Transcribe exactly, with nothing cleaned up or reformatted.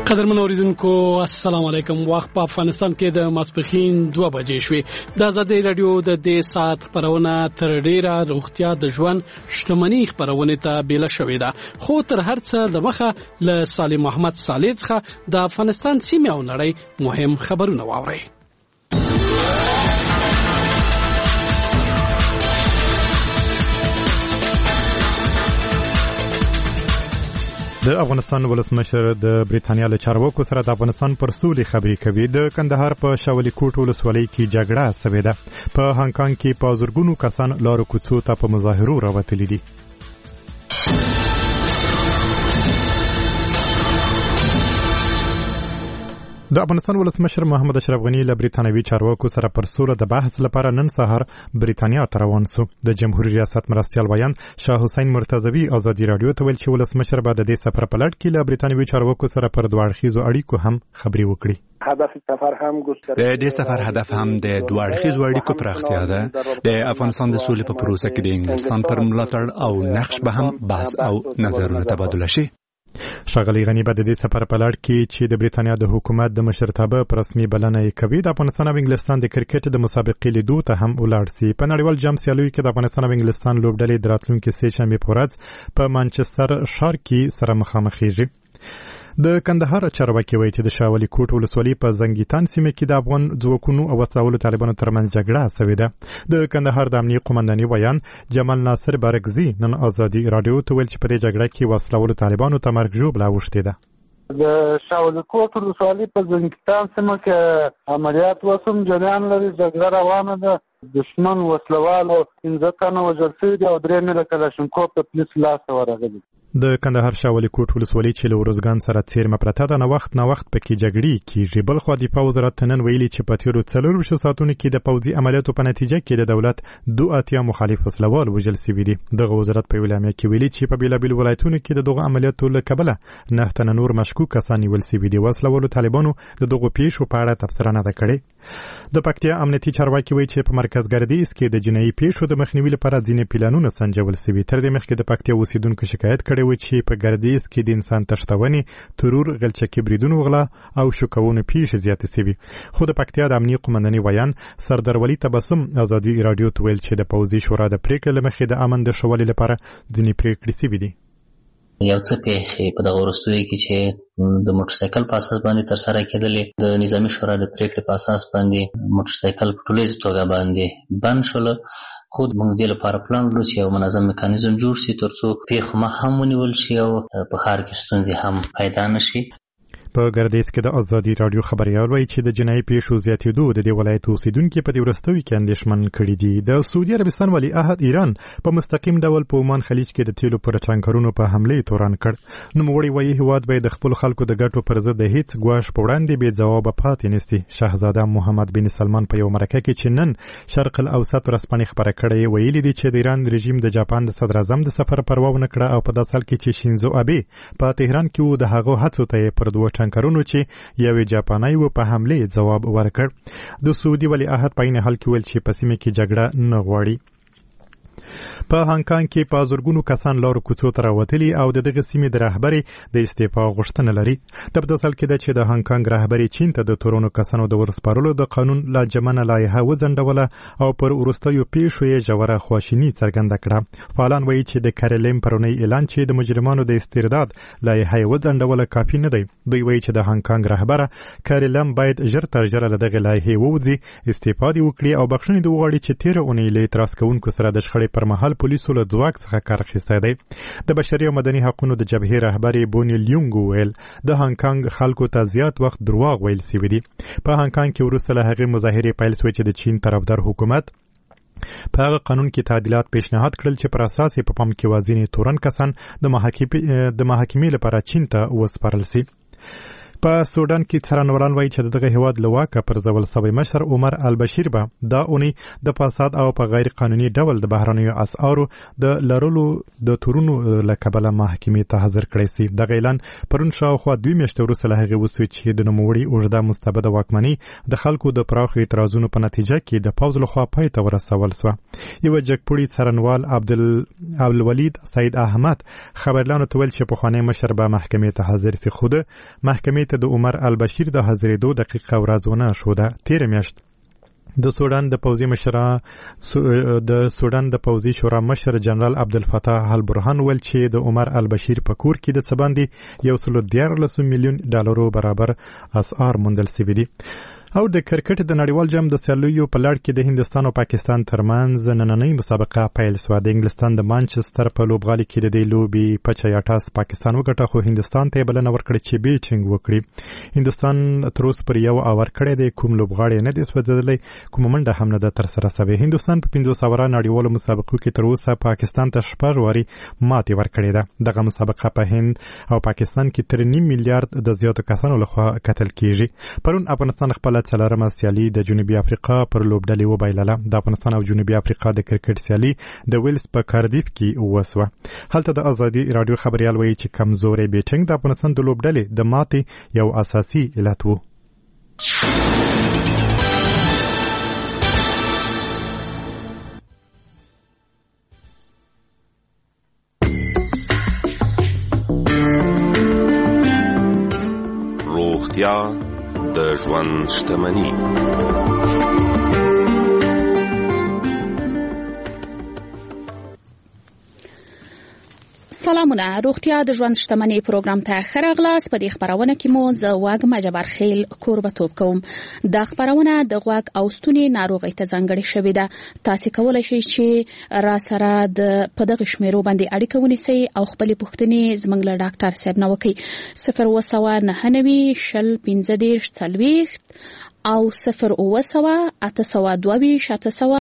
قدرمن اوریدونکو السلام علیکم. وخت په افغانستان کې د ماسپخین دوه بجې شوې. د آزادۍ رادیو د دې سات خبرونه تر ډیره روغتیا د ژوند شتمنۍ خبرونه ته بیل شوې ده، خو تر هر څه د مخه له سالم محمد صالح څخه د افغانستان سیمه او نړۍ مهم خبرونه واوري. د افغانستان ولسمشر د بریټانیا له چارواکو سره د افغانستان پر سولې خبرې کوي. د کندهار په شاولي کوټ ولسوالۍ کې جګړه سوې ده. په هانګ کانګ کې په زرګونو کسان لارو کوڅو ته په مظاهرو راوتلي دي. د افغانستان ولسمشر محمد اشرف غنی له بریټانوي چارواکو سره پر سوله د بحث لپاره نن سهار بریټانیا ته روان سو. د جمهوریت ریاست مرستیال ویان شاه حسین مرتضوی ازادي رادیو ته ویل چې ولسمشر به د دې سفر په لړ کې له بریټانوي چارواکو سره پر دوه اړخیزو اړیکو هم خبرې وکړي. هدف سفر هم ګسترده د دې سفر هدف هم د دوه اړخیزو اړیکو پراختیا ده. د افغانستان د سولې په پروسه کې د انګلستان پر ملاتړ او نقش به هم بحث او نظرونه تبادله شي. ښاغلی غنی به د دې سفر په لړ کې چې د بریټانیا د حکومت د مشرتابه پر رسمي بلنه یې کوي د افغانستان او انګلستان د کرکټ د مسابقې لیدو ته هم ولاړ سي. په نړیوال جام سیالیو کې د افغانستان او انګلستان لوبډلې د راتلونکي سه شنبې په ورځ په مانچستر ښار کې سره مخامخېږي. د کندهار چارواکي وایي چې د شاولي کوټ ولسوالۍ په زنګیتان سیمه کې د افغان ځواکونو او وسلوالو طالبانو ترمنځ جګړه سوې ده. د کندهار د امنیه قومنداني ویان جمال ناصر بارګزي نن ازادي رادیو ته ویل چې په دې جګړه کې وسلوالو طالبانو ته مرګ ژوبله اوښتې ده. د شاولي کوټ ولسوالۍ په زنګیتان سیمه کې عملیات وسوم جریان لري. جګړه روانه ده. دشمن وسلوالو پنځه تنه وژل شوي دي او درې میله کلاشینکوف د پولیس لاسته ورغلي. د کندهار شاولي کوټ ولسوالۍ چې له ورځګان سره څیرمه پرته ده نه وخت نه وخت پکې جګړې کیږي. بل خو دفاع وزارت نن ویلي چې په تیرو څلورویشتو ساعتونو کې د پوځي عملیاتو په نتیجه کې د دولت دوه اتیا مخالف وسلوال وژل شوي دي. دغه وزارت په اعلامیه کې ویلي چې په بیلابیلو ولایتونو کې د دغو عملیاتو له کبله نه تنه نور مشکوک کسان نیول شوي دي. وسلوالو طالبانو د دغو پیښو په اړه تبصره نه ده کړې. د پکتیا امنیتي چارواکي وایي چې په مرکز ګردیز کې د جنایي پیښو د مخنیوي لپاره ځینې پلانونه سنجول شوي. تر دې مخکې د پکتیا اوسیدونکو شکایت کړی و چې په ګردیز کې د انسان تښتونې، ترور، غلچکي بریدونو، غلا او شوکونو پیښې زیاتې شوي. خو د پکتیا د امنیه قومنداني ویان سردار ولی تبسم ازادي رادیو ته ویل چې د پوځي شورا د پریکړې له مخې د امن د ښه والي لپاره ځینې پریکړې شوي دي. یو څه پیښې په دغه وروستیو کې چې د موټرسایکل په اساس باندې ترسره کېدلې، د نظامي شورا د پریکړې په اساس باندې موټرسایکل په ټولیزه توګه باندې بند شول. خو موږ دې لپاره پلان لرو چې یو منظم میکانیزم جوړ شي ترڅو پیښو مخ هم ونیول شي او په ښار کې ستونزې هم پیدا نه شي. په ګردیز کې د ازادي رادیو خبريال وایي چې د جنایي پیښو زیاتېدو د دې ولایت اوسیدونکو په دې وروستیو کې اندېښمن کړي دي. د سعودي عربستان ولی عهد ایران په مستقیم ډول په عمان خلیج کې د تیلو پر ټانکرونو په حمله تورن کړ. نوموړی وایي هیواد به د خپل خلکو د ګټو پر ضد د هیڅ ګواښ په وړاندې بې ځوابه پاتې نشي. شاهزاده محمد بن سلمان په یو مرکه کې چې نن شرق الاوسط ورځپاڼې خبره کړې ویلي دي چې د ایران رژیم د جاپان د صدر اعظم د سفر پروا ونه کړه او په داسې حال کې چې شینزو ابه په تهران کې و د هغو هڅو ته پر دوه ټانکرونو چې یوې جاپاني و په حمله جواب ورکړ. د سعودي ولی عهد په عین حال کې ویل چې په سیمه کې جګړه نه غواړي. په هانګ کانګ کې په زرګونو کسان لارو کوڅو ته راوتلي او د دغه سیمې د رهبرۍ د استعفا غوښتنه لري. د بدسل کې ده چې د هانګ کانګ رهبرۍ چین ته د تورونو کسانو د ورسپارلو د قانون لا جمنه لایحه وځنډوله او پر وروستیو پیښو یې ژوره خواشیني څرګنده کړه. فعالان وایي چې د کارلیم پرونی اعلان چې د مجرمانو د استرداد لایحه وځنډوله کافي نه دی. دوی وایي چې د هانګ کانګ رهبره کارلیم باید ژر تر ژره له دغه لایحې ووځي، استعفا دې وکړي او بخښنې دې وغواړي چې تېره اونۍ له اعتراض کوونکو سره د شخړې پر مهال پولیسو له ځواک څخه کار اخیستی دی. د بشري او مدني حقوقو د جبهې رهبر بونی لیونګ ویل د هانګ کانګ خلکو ته زیات وخت دروغ ویل شوي دي. په هانګ کانګ کې وروسته له هغې مظاهرې پیل شوې چې د چین طرفدار حکومت په هغه قانون کې تعدیلات پیشنهاد کړل چې پر اساس یې په پام کې وازینې تورن کسان د محاکمې لپاره چین ته وسپارل شي. په سودان کې څارنوالان وایي چې دغه هیواد له واکه پرځول شوی مشر عمر البشیر به دا اونۍ د فساد او په غیر قانوني ډول د بهرنیو اسعارو د لرلو د تورونو له کبله محکمې ته حاضر کړی شي. دغه اعلان پرون شاوخوا دوی میاشتې وروسته له هغې وشو چې د نوموړي اوږده مستبده واکمني د خلکو د پراخو اعتراضونو په نتیجه کې د پوځ لخوا پای ته ورسول شوه. یوه جګپوړي څارنوال عبدالولید سید احمد خبرلانو ته ویل چې پخوانی مشر به محکمې ته حاضر شي، خو د محکمې جرمني ته د عمر البشیر د حاضرېدو دقیقه ورځ ونه شوده. تېره میاشت د سودان د پوځي مشره د سودان د پوځي شورا مشر جنرال عبدالفتاح البرهان ول چې د عمر البشیر په کور کې د څباندې یو سل دیارلس میلیون ډالرو برابر اسعار موندل شوي دي. او د کرکټ د نړیوال جام د سیالیو په لړ کې د هندستان او پاکستان ترمنځ نننۍ مسابقه پیل شوه. د انګلستان د مانچستر په لوبغالي کې د دې لوبې په چیاټاس پاکستان وګټه، خو هندستان ته بلنه ورکړه چې بیټینګ وکړي. هندستان تر اوسه پر یو اور کړی دی، کوم لوبغاړی نه دی سوځېدلی، کومه منډه هم نه ده ترسره شوې. هندستان په پنځوس اوره نړیوالو مسابقو کې تر اوسه پاکستان ته شپږ وارې ماتې ورکړې ده. دغه مسابقه په هند او پاکستان کې تر نیم میلیارډ د زیاتو کسانو لخوا کتل کیږي. پرون افغانستان خپل څلورمه سیالي د جنوبي افریقا پر لوبډلې وبایلله. د افغانستان او جنوبي افریقا د کرکټ سیالي د ویلز په کاردیف کې وسوه. هلته د ازادي رادیو خبريال وایي چې کمزوري بیټینګ د افغانستان د لوبډلې د ماتې یو اساسي علت و. روغتیا د ژوند شتمني. سلامونه، روغتیا د ژوند شتمني پروګرام ته ښه راغلاست. په دې خبرونه کې مو زه واګم جبار خیل کوربتوب کوم. دا خبرونه د غوږ او ستوني ناروغۍ ته ځانګړې شوې ده. تاسو کولی شئ چې را سره د په دغه شمیرو باندې اړیکه ونیسئ او خپلې پوښتنې زموږ له ډاکټر صاحب نه وکړئ. صفر اووه سوه نهه نوي شل پنځه دېرش څلوېښت او صفر اووه سوه اته سوه دوه ویشت اته سوه